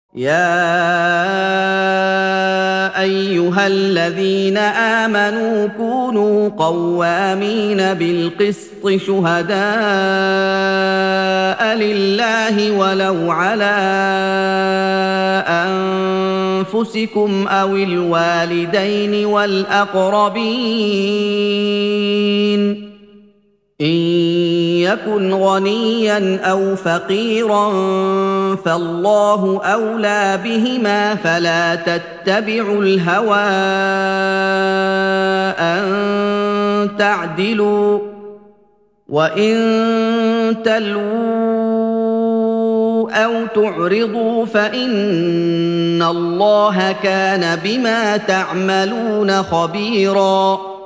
يا ايها الذين امنوا كونوا قوامين بالقسط شهداء لله ولو على انفسكم او الوالدين والاقربين إن يكن غنيا أو فقيرا فالله أولى بهما فلا تتبعوا الهوى أن تعدلوا وإن تلووا أو تعرضوا فإن الله كان بما تعملون خبيراً